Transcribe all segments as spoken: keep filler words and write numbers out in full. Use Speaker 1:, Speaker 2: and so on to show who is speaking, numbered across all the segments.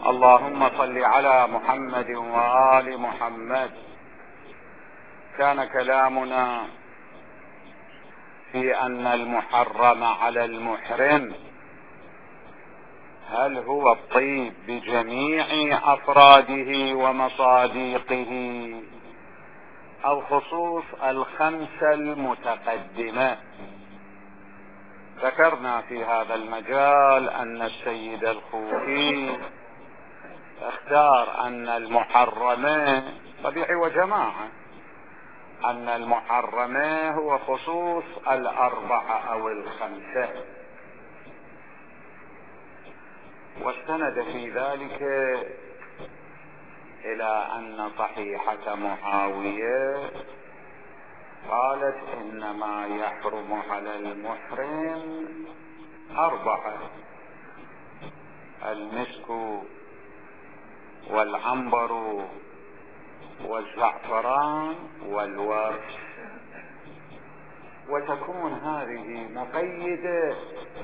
Speaker 1: اللهم صل على محمد وآل محمد. كان كلامنا في أن المحرم على المحرم هل هو الطيب بجميع أفراده ومصاديقه أو خصوص الخمسة المتقدمة. ذكرنا في هذا المجال أن السيد الخوئي اختار أن المحرم طبيعي وجماعة أن المحرم هو خصوص الأربعة أو الخمسة، واستند في ذلك إلى أن صحيحة معاوية قالت إنما يحرم على المحرم أربعة: المسك والعنبر والزعفران والورس. وتكون هذه مقيدة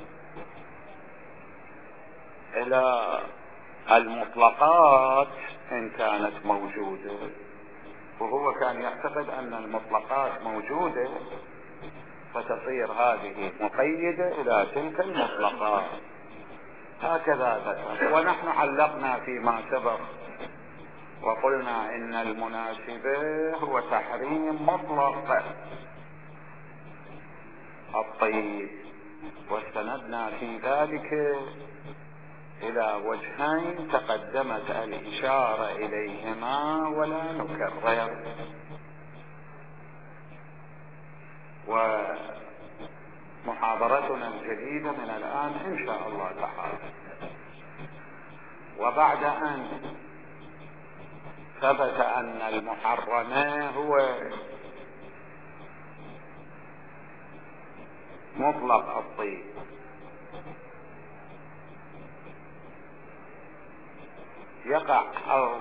Speaker 1: إلى المطلقات إن كانت موجودة، وهو كان يعتقد أن المطلقات موجودة فتصير هذه مقيدة إلى تلك المطلقات. هكذا ذكر. ونحن علقنا فيما سبق وقلنا إن المناسبة هو تحريم مطلق الطيب، واستندنا في ذلك إلى وجهين تقدمت الإشارة إليهما ولا نكرر. ومحاضرتنا الجديدة من الآن إن شاء الله تعالى، وبعد أن ثبت أن المحرم هو مطلق الطيب، يقع أو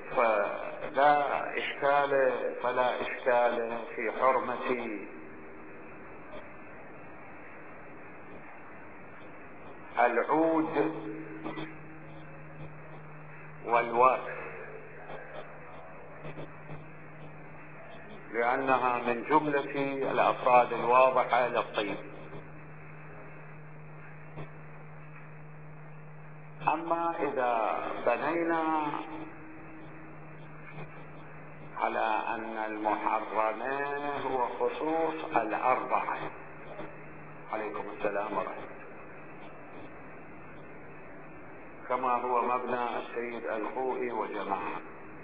Speaker 1: فلا إشكال فلا إشكال في حرمة العود والورس، لأنها من جملة الأفراد الواضحة للطيب. أما إذا بنينا على أن المحرم هو خصوص الأربعة، عليكم السلام ورحمة الله، كما هو مبنى السيد الخوئي وجماعة،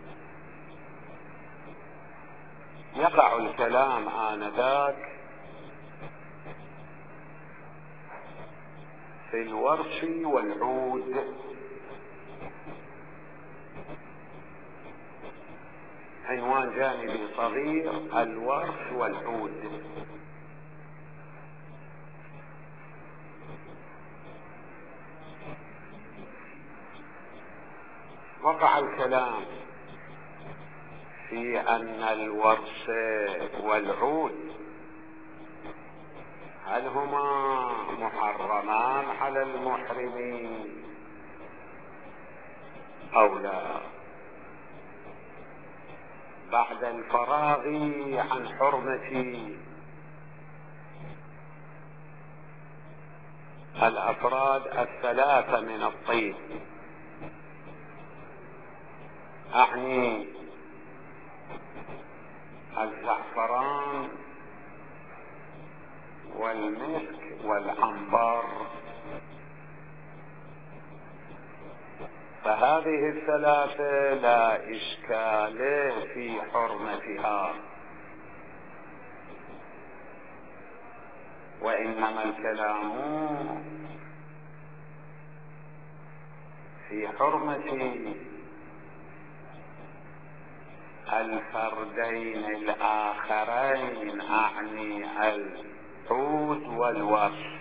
Speaker 1: يقع الكلام آنذاك في الورش والعود. عنوان جانبي صغير: الورش والعود. وقع الكلام في أن الورش والعود هل هما محرمان على المحرمين أو لا، بعد الفراغ عن حرمة الأفراد الثلاثة من الطيب، أعني الزعفران والمسك والعنبر. فهذه الثلاثة لا إشكال في حرمتها، وإنما الكلام في حرمة الفردين الآخرين، أعني العود والورس.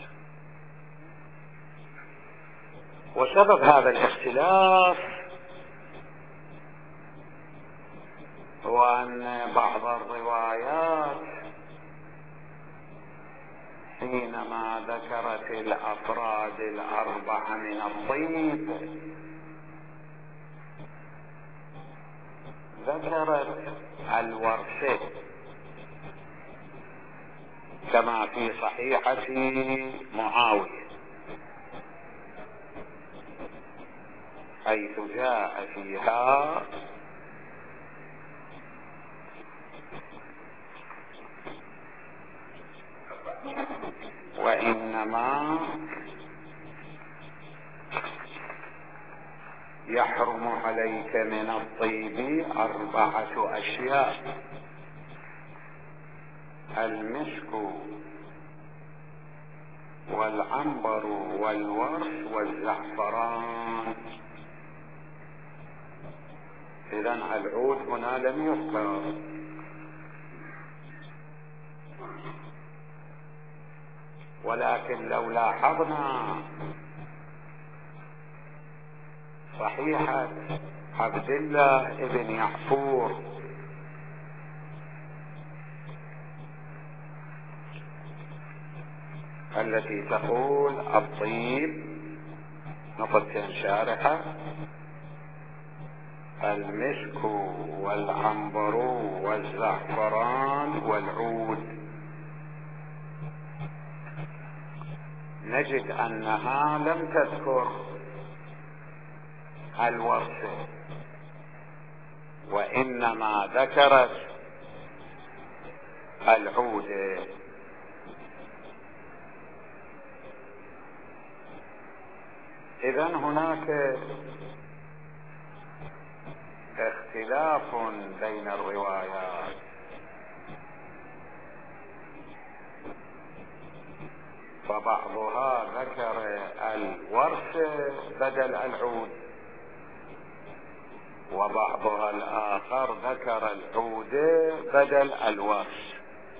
Speaker 1: وسبب هذا الاختلاف هو أن بعض الروايات حينما ذكرت الأفراد الأربعة من الطيب ذكرت الورثة كما في صحيحة معاوية، حيث جاء فيها وإنما يحرم عليك من الطيب أربعة أشياء: المسك والعنبر والورس والزعفران. إذن العود هنا لم يذكر، ولكن لو لاحظنا صحيحة عبد الله بن يعفور التي تقول الطيب نقطتين شارحة: المسك والعنبر والزعفران والعود، نجد أنها لم تذكر الورثة، وإنما ذكرت العود. إذن هناك اختلاف بين الروايات، فبعضها ذكر الورث بدل العود، وبعضها الآخر ذكر العود بدل الورث.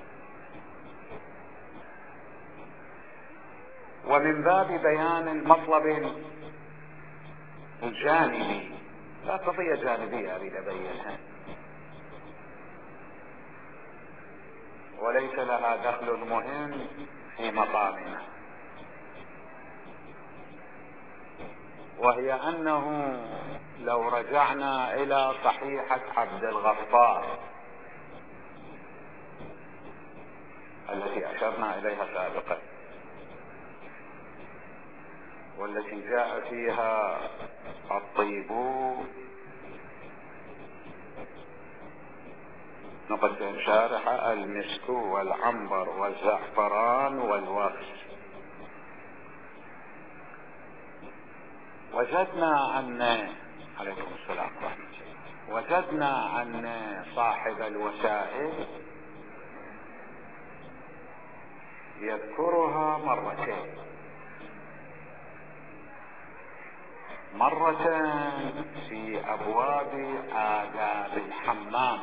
Speaker 1: ومن باب بيان المطلب الجانبي، لا قضية جانبية أريد أبينها وليس لها دخل مهم في مقامنا، وهي أنه لو رجعنا إلى صحيحة عبد الغفار التي أشرنا إليها سابقا، والتي جاء فيها الطيب نقطة شارحة: المسك والعنبر والزعفران والورس، وجدنا أن عليكم السلام ورحمة الله وجدنا أن صاحب الوسائل يذكرها مرتين: مرة في أبواب آداب الحمام،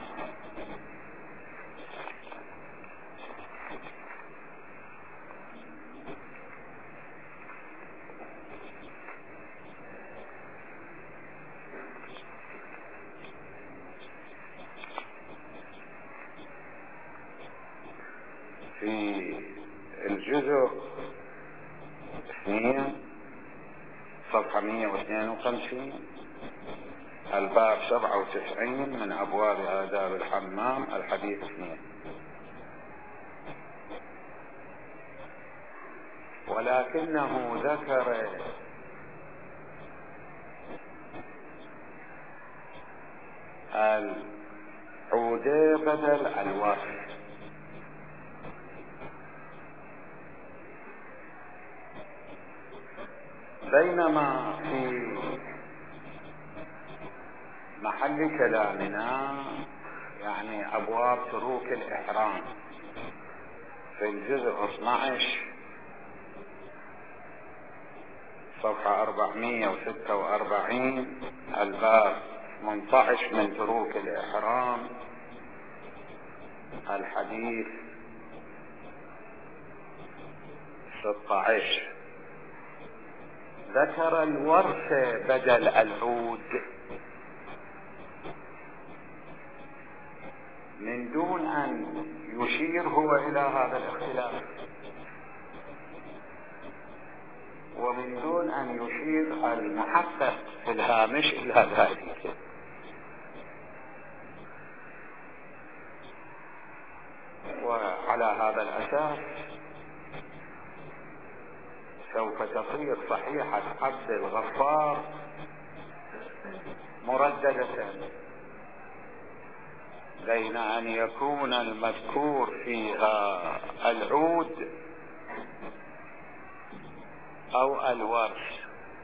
Speaker 1: في الجزء اثنين صفحة مئة واثنين وخمسين، الباب سبعة وتسعين من أبواب آداب الحمام، الحديث اثنين. ولكنه ذكر العود بدل الورث، بينما في محل كلامنا يعني أبواب تروك الإحرام في الجزء اثني عشر صفحة أربعمئة وستة وأربعين، الباب ثمانية عشر من تروك الإحرام، الحديث ستة عشر، ذكر الورث بدل العود من دون أن يشير هو إلى هذا الاختلاف، ومن دون أن يشير المحقق في الهامش إلى ذلك. على هذا الأساس سوف تصير صحيحة عبد الغفار مرددة بين أن يكون المذكور فيها العود أو الورث،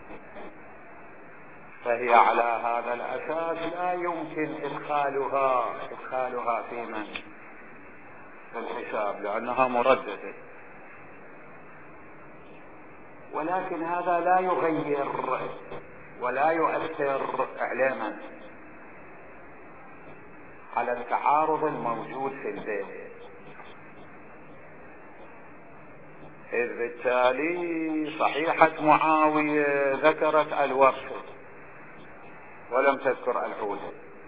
Speaker 1: فهي على هذا الأساس لا يمكن إدخالها إدخالها في من في الحساب لأنها مرددة. ولكن هذا لا يغير ولا يؤثر إعلاما على التعارض الموجود في البيت، إذ بالتالي صحيحة معاوية ذكرت الورث ولم تذكر العود،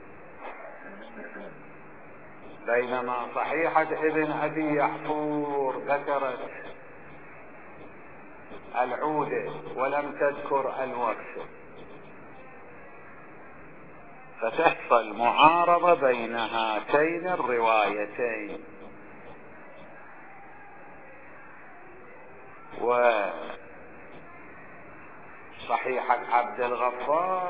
Speaker 1: بينما صحيحة ابن أبي يحفور ذكرت العود ولم تذكر الورث، فتحصل معارضة بين هاتين الروايتين. وصحيحة عبد الغفار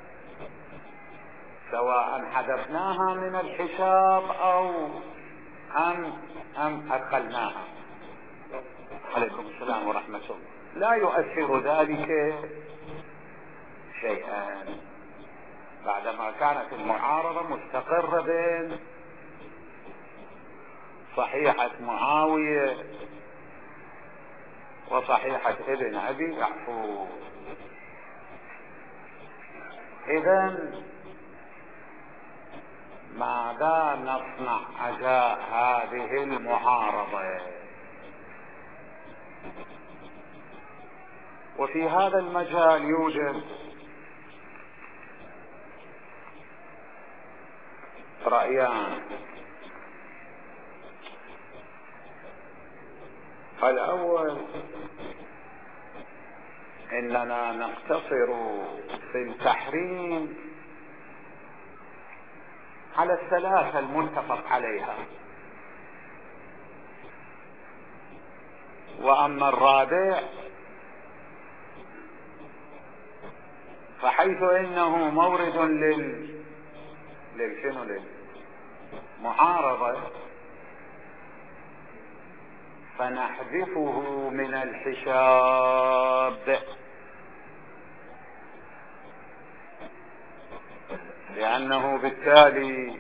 Speaker 1: سواء حذفناها من الحساب أو أم أم أدخلناها، عليكم السلام ورحمة الله، لا يؤثر ذلك شيئا بعدما كانت المعارضة مستقرة بين صحيحة معاوية وصحيحة ابن أبي يحفور. إذن ماذا نصنع أزاء هذه المعارضة؟ وفي هذا المجال يوجد رأيان. الأول إننا نقتصر في التحريم على الثلاثة المتفق عليها، وأما الرابع فحيث إنه مورد لل للشنو للمعارضة فنحذفه من الحساب، لأنه بالتالي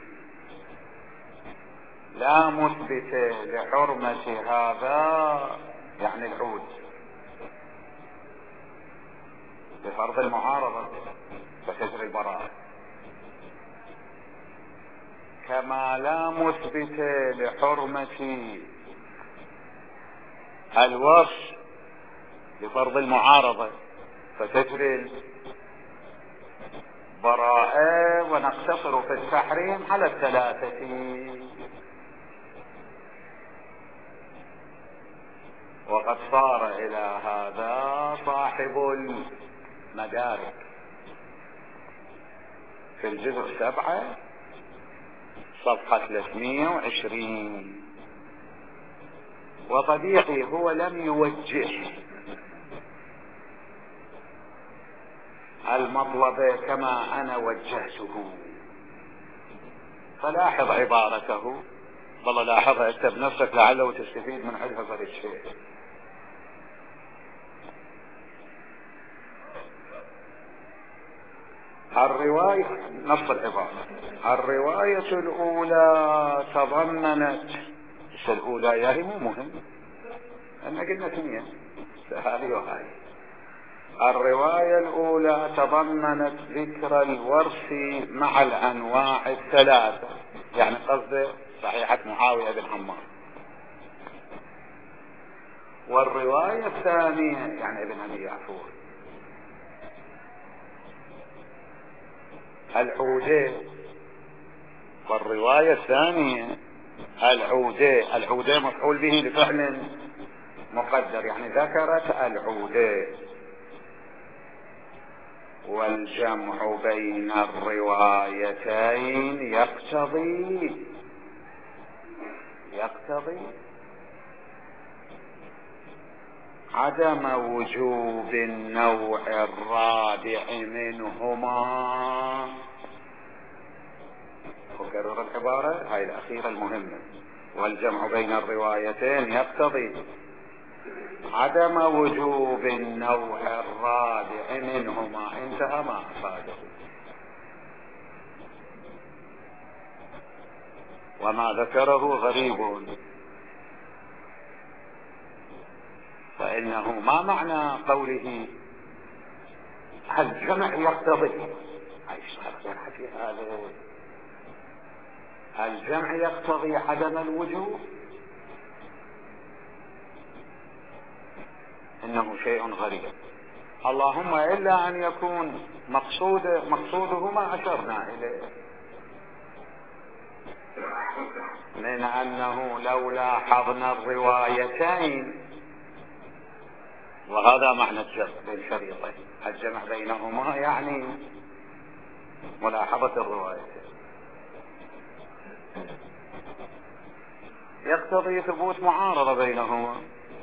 Speaker 1: لا مثبت لحرمة هذا يعني العود بفرض المعارضة فتجري البراءة، كما لا مثبت لحرمة الوصف بفرض المعارضة فتجري البراءة. ونقتصر في التحريم على الثلاثة. وقد صار إلى هذا صاحب المدارك في الجزء سبعة صفحة ثلاثمائة وعشرين. وطبيعي هو لم يوجه المطلب كما أنا وجهته، فلاحظ عبارته، والله لاحظها اكتب نفسك لعله تستفيد من حفظ هذا الشيء. الرواية نص العبارة: الرواية الأولى تضمنت، الأولى يا هي مو مهم أنا قلنا اثنين هذه وهذه. الرواية الأولى تضمنت ذكر الورث مع الأنواع الثلاثة، يعني قصده صحيحة معاوية بن عمار. والرواية الثانية يعني ابن أبي يحفور العودة. والرواية الثانية العودة، العودة مفعول به لفعل مقدر، يعني ذكرت العودة. والجمع بين الروايتين يقتضي يقتضي عدم وجوب النوع الرابع منهما. أكرر العبارة هاي الأخيرة المهمة. والجمع بين الروايتين يقتضي عدم وجوب النوع الرابع منهما. انتهى ما أفاده. وما ذكره غريب، فإنه ما معنى قوله الجمع يقتضي الجمع يقتضي عدم الوجوب؟ إنه شيء غريب. اللهم إلا أن يكون مقصود مقصوده ما أشرنا إليه من أنه لو لاحظنا الروايتين، وهذا معنى الجمع بين شريطين، الجمع بينهما يعني ملاحظة الروايتين، يقتضي ثبوت معارضة بينهما،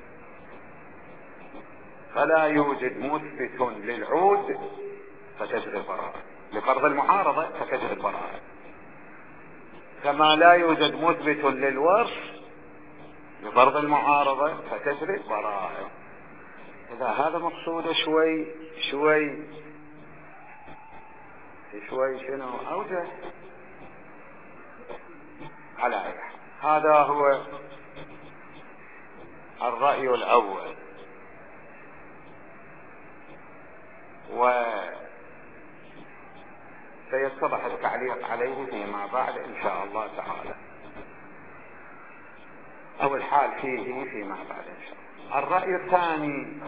Speaker 1: فلا يوجد مثبت للعود فتجري البراءة، لفرض المعارضة فتجري البراءة، كما لا يوجد مثبت للورث لفرض المعارضة فتجري البراءة. إذا هذا مقصود شوي شوي شوي شنو أوجه على أي حال. هذا هو الرأي الأول، وسيتضح التعليق عليه فيما بعد إن شاء الله تعالى، أو الحال فيه فيما بعد إن شاء الله. الرأي الثاني،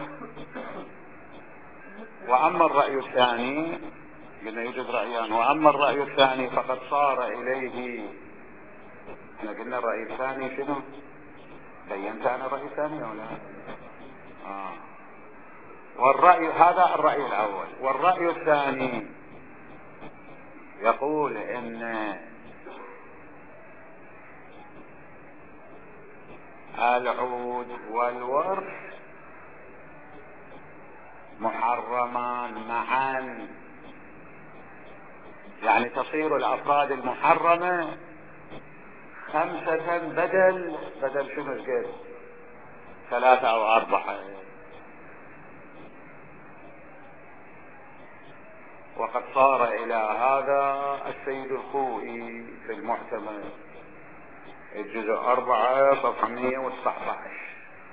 Speaker 1: وأما الرأي الثاني قلنا يوجد رأيان، وأما الرأي الثاني فقد صار إليه، احنا قلنا الرأي الثاني شنو؟ بينت أنا الرأي الثاني أو لا؟ آه. والرأي هذا الرأي الأول. والرأي الثاني يقول إن العود والورث محرمان معا، يعني تصير الأفراد المحرمة خمسة بدل بدل شنو الجد ثلاثة أو أربعة. وقد صار إلى هذا السيد الخوئي في المعتمد الجزء أربعة صفحة مئة وتسعة عشر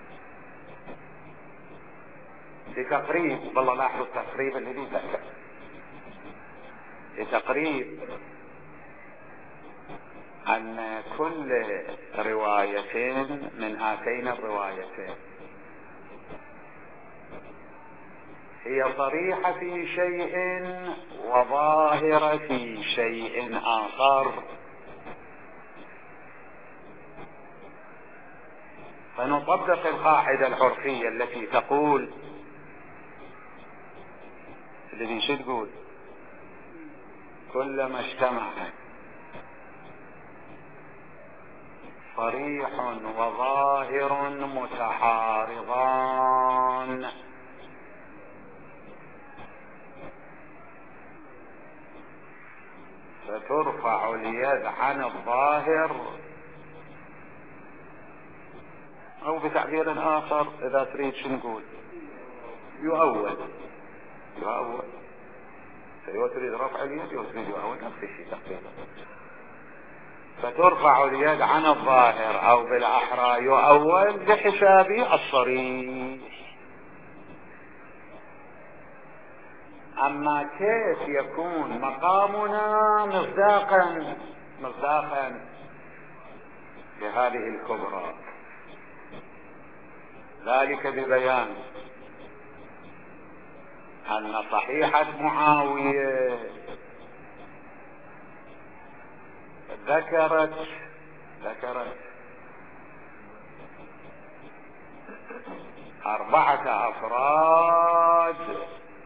Speaker 1: في تقريب، والله لاحظوا التقريب الذي ذكر في تقريب أن كل روايتين من هاتين الروايتين هي صريحة في شيء وظاهرة في شيء آخر، فنطبق القاعدة العرفية التي تقول الذي شو تقول كلما اجتمع صريح وظاهر متعارضان فترفع اليد عن الظاهر، او بتعبير اخر اذا تريد شو نقول يؤول يؤول سيو تريد رفع اليد وتريد يؤول نفس الشيء تقريبا، فترفع اليد عن الظاهر او بالاحرى يؤول بحساب الصريح. اما كيف يكون مقامنا مصداقا مصداقا لهذه الكبرى؟ ذلك ببيان ان صحيحة معاوية ذكرت ذكرت أربعة أفراد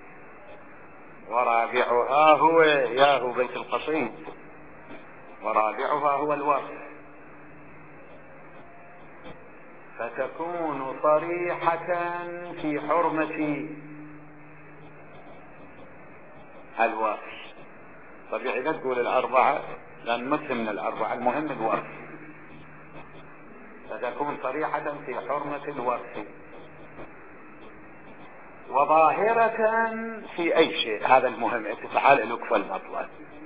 Speaker 1: ورابعها هو ياهو بيت القصيد، ورابعها هو الورث. فتكون صريحة في حرمة الوصف. طبيعي لا تقول الأربعة لأن مثل من الأربعة، المهم الوصف. فتكون صريحة في حرمة الوصف وظاهرة في أي شيء، هذا المهم تتعلق فالمطلب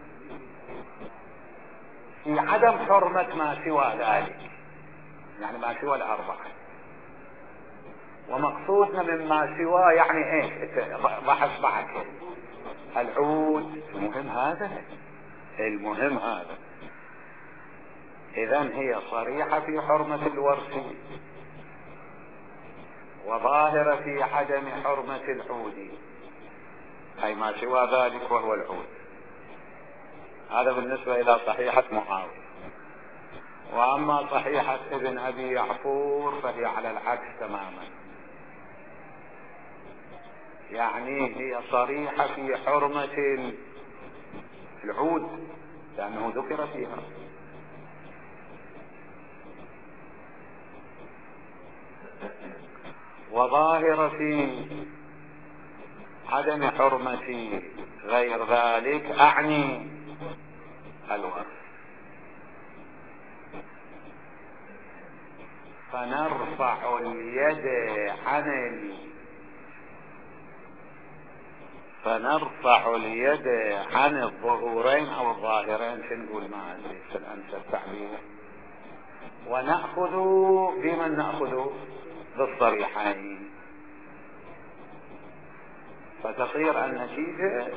Speaker 1: في عدم حرمة ما سوى ذلك، يعني ما سوى الأربعة. ومقصودنا مما سوى يعني ايش؟ بحث بحث العود، المهم هذا، المهم هذا. إذن هي صريحة في حرمة الورث وظاهرة في عدم حرمة العود، أي ما سوى ذلك وهو العود. هذا بالنسبة إلى صحيحة معاوية. وأما صحيحة ابن أبي يعفور فهي على العكس تماما، يعني هي صريحة في حرمة العود لأنه ذكر فيها، وظاهرة في عدم حرمة غير ذلك، أعني الورث. فنرفع اليد عن ال... فنرفع اليد عن الظهورين او الظاهرين، شنقول ما ادري في الانسب التعبير، ونأخذ بمن نأخذ بالصريحين، فتصير النتيجة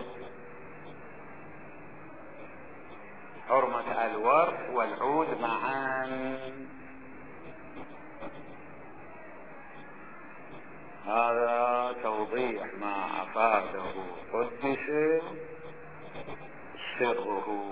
Speaker 1: حرمة الورث والعود معا. هذا توضيح ما أفاده قدس سره.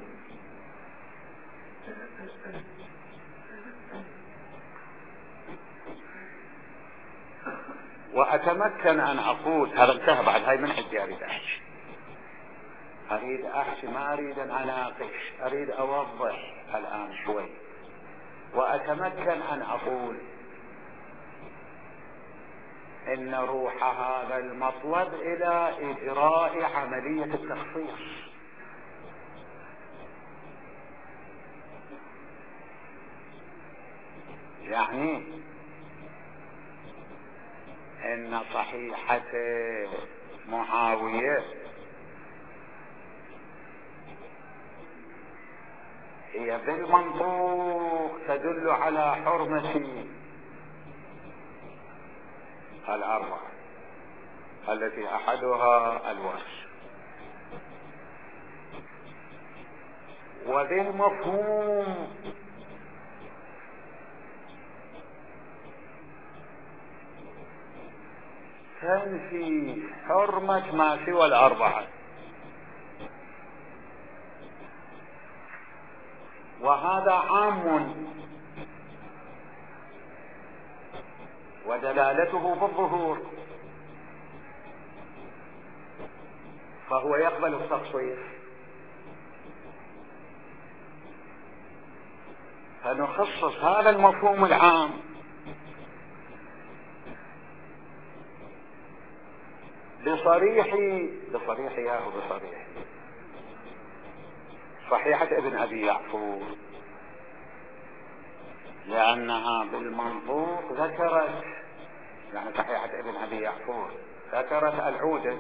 Speaker 1: وأتمكن أن أقول هذا انتهى بعد هاي من عندي. أريد أحكي أريد أحكي ما أريد أن أناقش، أريد أوضح الآن شوي. وأتمكن أن أقول إن روح هذا المطلب إلى إجراء عملية التخصيص، يعني إن صحيحة معاوية هي بالمنطوق تدل على حرمة الأربعة التي أحدها الوصف، وبالمفهوم تنفي حرمة ما سوى الأربعة. وهذا عام ودلالته بالظهور، فهو يقبل التخصيص. فنخصص هذا المفهوم العام بصريح بصريح ياهو بصريح صحيحة ابن أبي يعفور، لأنها بالمنطوق ذكرت، يعني صحيحة ابن أبي يعفور ذكرت العودة،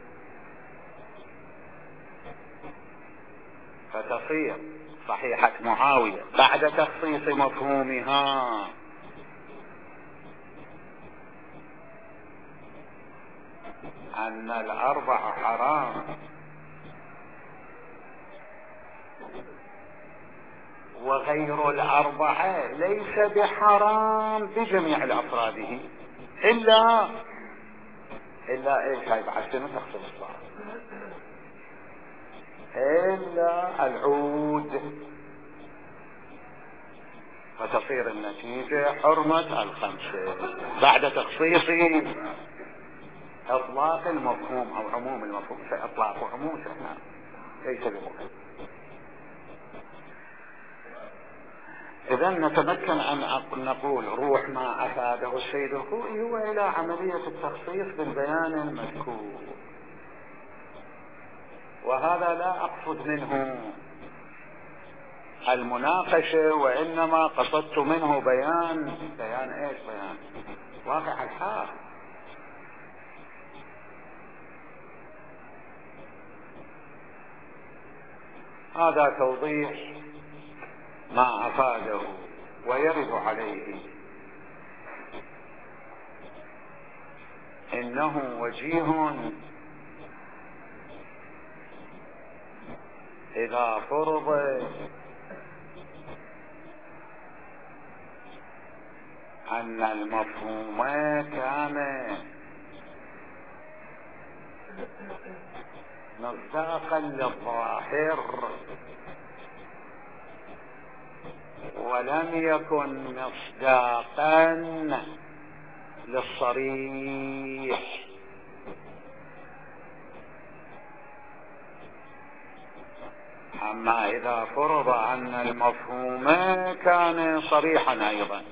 Speaker 1: فتصير صحيحة معاوية بعد تخصيص مفهومها أن الأربع حرام، وغير الأربعة ليس بحرام بجميع الأفراده إلا إلا إيش؟ هاي بعد شنو تخصيص صار؟ إلا العود، فتصير النتيجة حرمة الخمسة بعد تخصيص إطلاق المفهوم أو عموم المفهوم. إطلاق وعموم ليس بمهم. إذا نتمكن أن نقول روح ما أفاده السيد الخوئي هو إلى عملية التخصيص بالبيان المذكور، وهذا لا أقصد منه المناقشة، وإنما قصدت منه بيان بيان إيش؟ بيان واقع الحال. هذا توضيح ما أفاده ويرد عليه. إنه وجيه إذا فرض أن المفهوم كان مصداقا للظاهر ولم يكن مصداقا للصريح. أما إذا فرض أن المفهوم كان صريحا أيضا،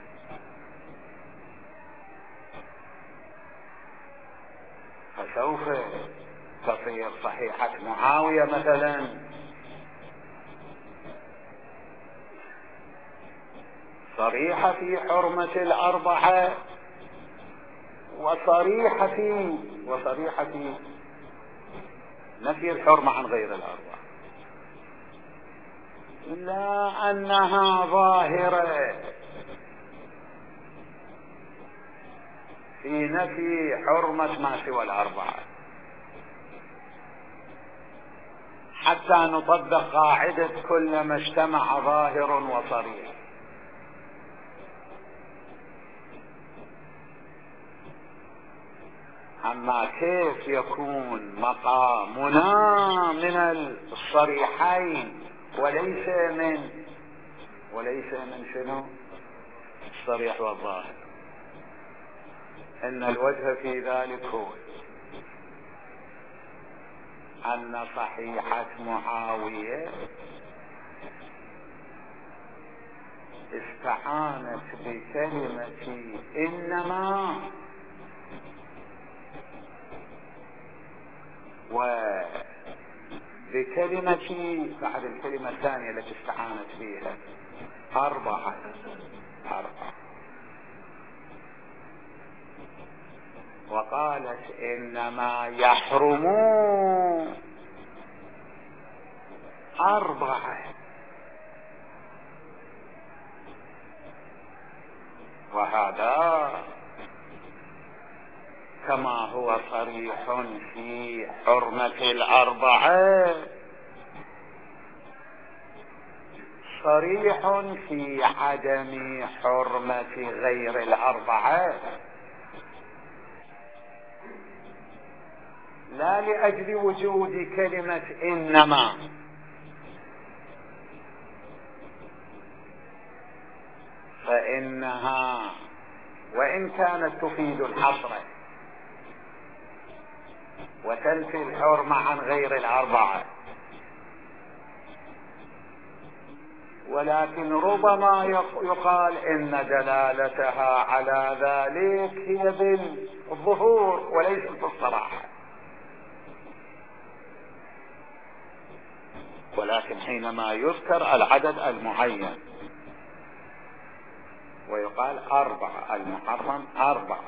Speaker 1: فسوف تصير صحيحة معاوية مثلا صريحة في حرمة الأربعة، وصريحة في وصريحة في نفي الحرمة عن غير الأربعة، لا أنها ظاهرة في نفي حرمة ما سوى الأربعة، حتى نطبق قاعدة كلما اجتمع ظاهر وصريح. أما كيف يكون مقامنا من الصريحين وليس من وليس من شنو؟ الصريح والظاهر. إن الوجه في ذلك هو أن صحيحة معاوية استعانت بكلمة إنما وبكلمة بعد الكلمة الثانية التي استعانت بها أربعة أربعة وقالت إنما يحرم أربعة، وهذا كما هو صريح في حرمة الأربعة صريح في عدم حرمة غير الأربعة، لا لأجل وجود كلمة إنما، فإنها وإن كانت تفيد الحصر وتنفي الحرمة عن غير الأربعة، ولكن ربما يقال إن دلالتها على ذلك هي بالظهور وليس بالصراحة. ولكن حينما يذكر العدد المعين ويقال أربعة المحرم أربعة،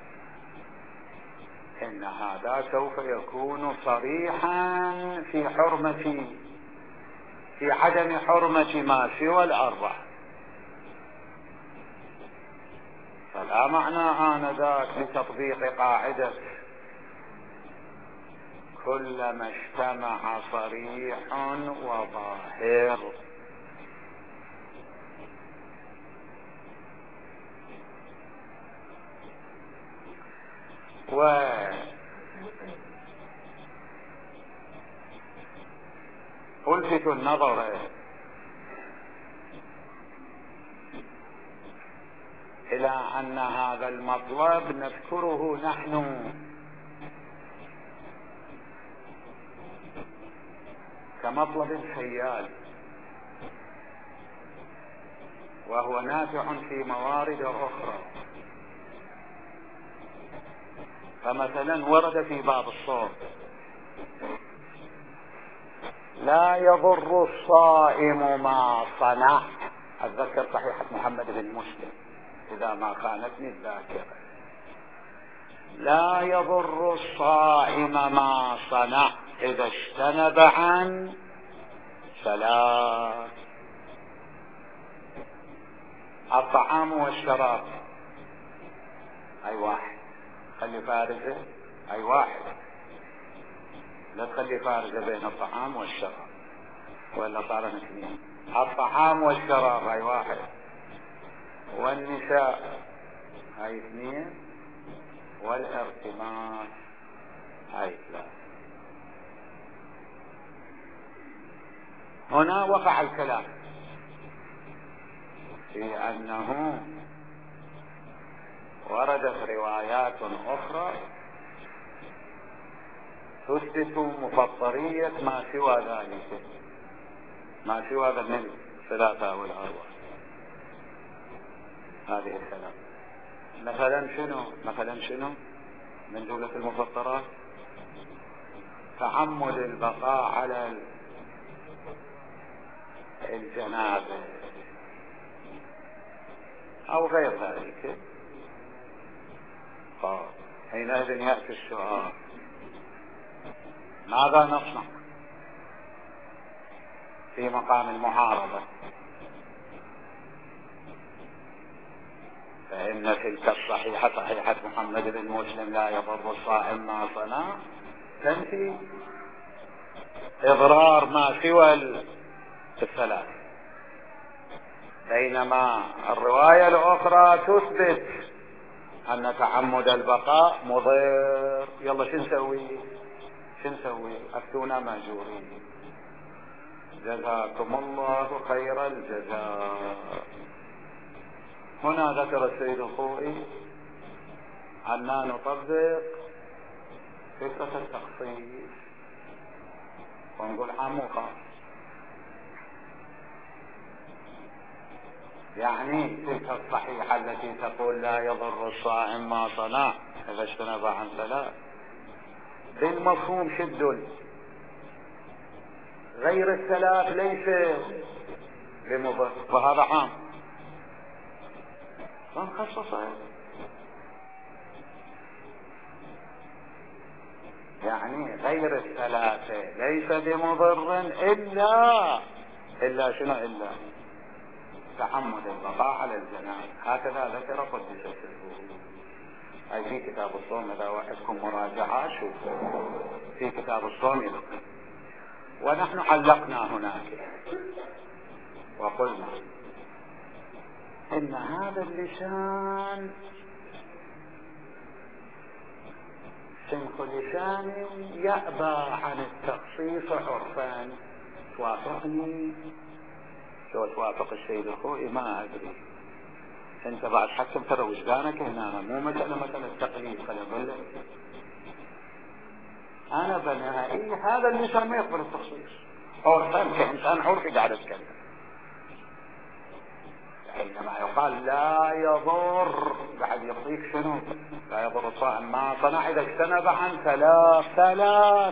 Speaker 1: إن هذا سوف يكون صريحا في حرمة في عدم حرمة ما سوى الأربعة، فلا معنى آنذاك لتطبيق قاعدة كلما اجتمع صريح وظاهر. والفت النظر إلى أن هذا المطلب نذكره نحن كمطلب خيال، وهو نافع في موارد أخرى. فمثلا ورد في باب الصوم: لا يضر الصائم ما صنع. أتذكر صحيحة محمد بن مسلم إذا ما خانتني الذاكرة: لا يضر الصائم ما صنع إذا اجتنب عن ثلاث: الطعام والشراب، أي واحد، خلي فارزة، أي واحد، لا تخلي فارزة بين الطعام والشراب ولا صار اثنين. الطعام والشراب أي واحد، والنساء أي اثنين، والارتماس أي ثلاثة. هنا وقع الكلام في أنه وردت روايات أخرى تثبت مفطرية ما سوى ذلك، ما سوى ذلك من ثلاثة والأربعة. هذه الثلاث مثلا شنو؟ مثلا شنو من جملة المفطرات؟ تعمد البقاء على الجنابة أو غير ذلك. حينئذ يأتي السؤال: ماذا نصنع في مقام المعارضة؟ فإن تلك الصحيحة صحيحة محمد بن مسلم لا يضر الصائم ما صنع تنفي إضرار ما سوى الثلاث، بينما الرواية الأخرى تثبت أن تعمد البقاء مضر. يلا شو نسوي؟ شو نسوي؟ أفتونا ماجورين، جزاكم الله خير الجزاء. هنا ذكر السيد الخوئي أننا نطبق فكرة التخصيص ونقول عام وخاص. يعني تلك الصحيحة التي تقول لا يضر الصائم ما صنع إذا اجتنب عن ثلاث، بالمفهوم شد غير الثلاث ليس بمضر، فهذا عام فنخصصه. يعني غير الثلاثة ليس بمضر إلا إلا شنو؟ إلا تعمد البقاء على الجناب. هكذا ذكر قدس سره أي في كتاب الصوم. إذا وعدكم مراجعة شوفوا في كتاب الصوم يذكر. ونحن علقنا هناك وقلنا إن هذا اللسان سمح لسان يأبى عن التخصيص عرفان. توافقني؟ شو توافق السيد الخوئي؟ ما أدري. انت بعد حكم ترى وجدانك هنا، مو مثلا مثلا التقليد. خلي اقول لك انا بنائي هذا اللسان ما يقبل التخصيص عرفان، كإنسان عرفي قاعد اتكلم. عندما يقال لا يضر قاعد يعطيك شنو؟ لا يضر الصائم ما صنع إذا اجتنب عن ثلاث ثلاث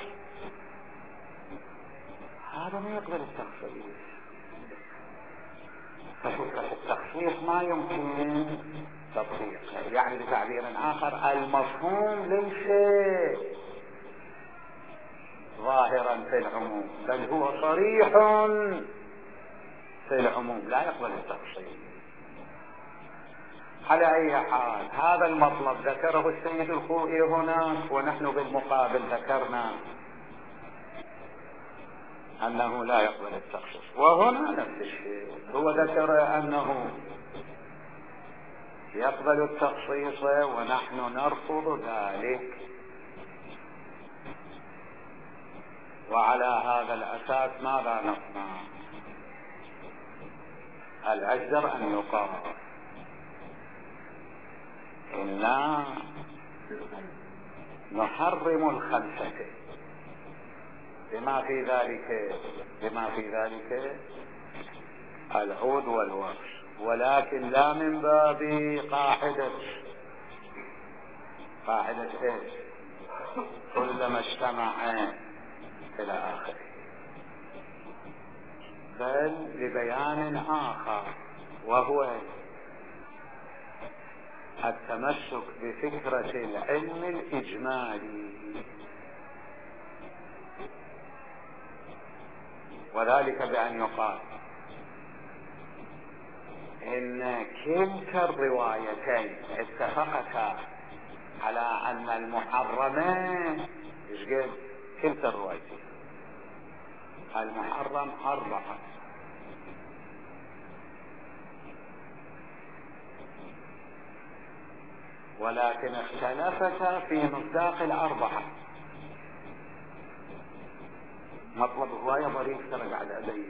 Speaker 1: هذا ما يقبل التخصيص. ففكرة التخصيص ما يمكن تطبيقها. يعني بتعبير آخر المفهوم ليس ظاهرا في العموم بل هو صريح في العموم لا يقبل التخصيص. على أي حال هذا المطلب ذكره السيد الخوئي هناك، ونحن بالمقابل ذكرنا أنه لا يقبل التخصيص. وهنا نفس الشيء، هو ذكر أنه يقبل التخصيص ونحن نرفض ذلك. وعلى هذا الأساس ماذا نصنع؟ الأجدر أن يقال إنا نحرم الخمسة بما في ذلك بما في ذلك العود والورش. ولكن لا من باب قاعدة قاعدة ايش؟ كلما اجتمع الى اخره، بل لبيان اخر، وهو التمسك بفكرة العلم الاجمالي، وذلك بان يقال ان كلتا الروايتين اتفقتا على ان المحرمين ايش قال؟ كلتا الروايتين المحرم اربعة، ولكن اختلفتا في مصداق الاربعة. مطلب هواية ظريف ترى قاعد ابين،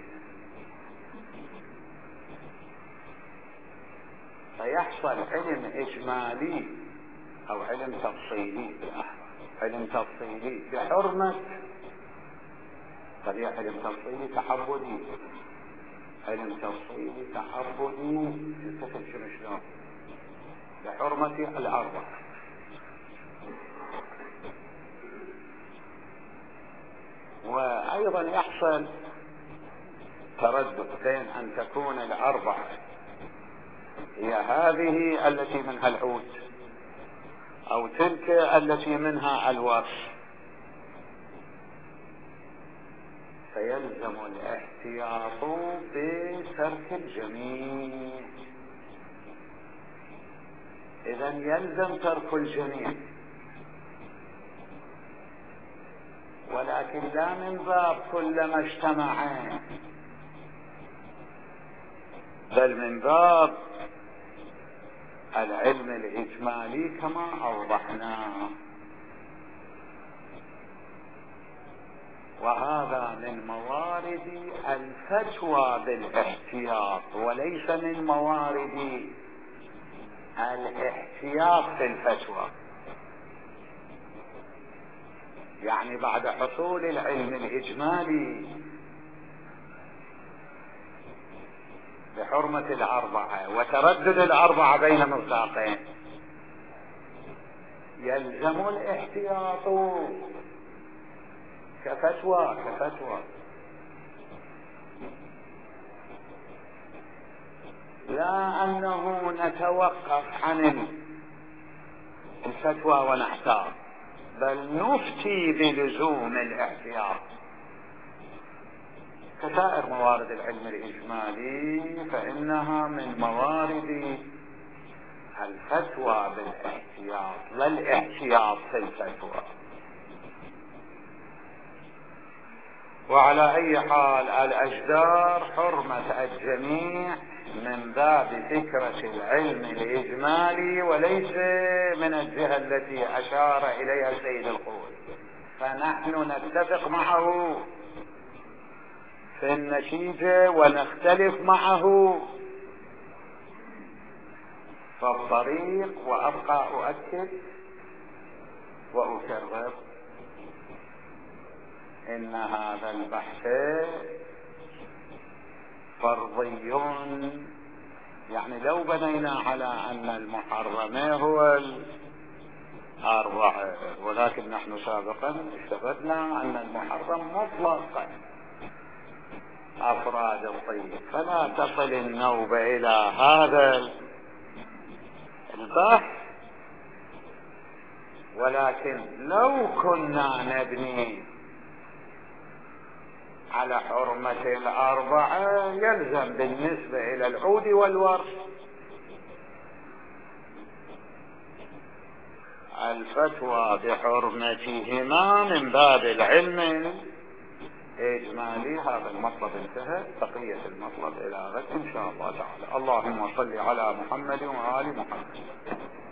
Speaker 1: فيحصل علم اجمالي او علم تفصيلي، علم تفصيلي بحرمة، طبيعي علم تفصيلي تحبدي، علم تفصيلي تحبدي تلتفت شنو شلون بحرمة الاربع، وايضا يحصل تردد بين ان تكون الاربعة هي هذه التي منها العود او تلك التي منها الوصف، فيلزم الاحتياط بترك الجميع. اذا يلزم ترك الجميع، ولكن لا من باب كلما اجتمعا، بل من باب العلم الاجمالي كما اوضحنا. وهذا من موارد الفتوى بالاحتياط، وليس من موارد الاحتياط في الفتوى. يعني بعد حصول العلم الاجمالي بحرمة الاربعة وتردد الاربعة بين مصداقين، يلزم الاحتياط كفتوى كفتوى لا انه نتوقف عن الفتوى ونحتاط، بل نفتي بلزوم الاحتياط. كسائر موارد العلم الاجمالي فانها من موارد الفتوى بالاحتياط، لا الاحتياط في الفتوى. وعلى اي حال الاجدار حرمة الجميع من باب فكرة العلم الاجمالي، وليس من الجهة التي اشار اليها سيد القول، فنحن نتفق معه في النتيجة ونختلف معه فالطريق. وابقى اؤكد واكرر ان هذا البحث فرضي، يعني لو بنينا على ان المحرم هو الاربعة، ولكن نحن سابقا استفدنا ان المحرم مطلقا افراد الطيب، فلا تصل النوبة الى هذا البحث. ولكن لو كنا نبني على حرمة الاربعة يلزم بالنسبة الى العود والورث الفتوى بحرمتهما من باب العلم الاجمالي. هذا المطلب انتهى، بقية المطلب الى غد ان شاء الله تعالى. اللهم صل على محمد وآل محمد.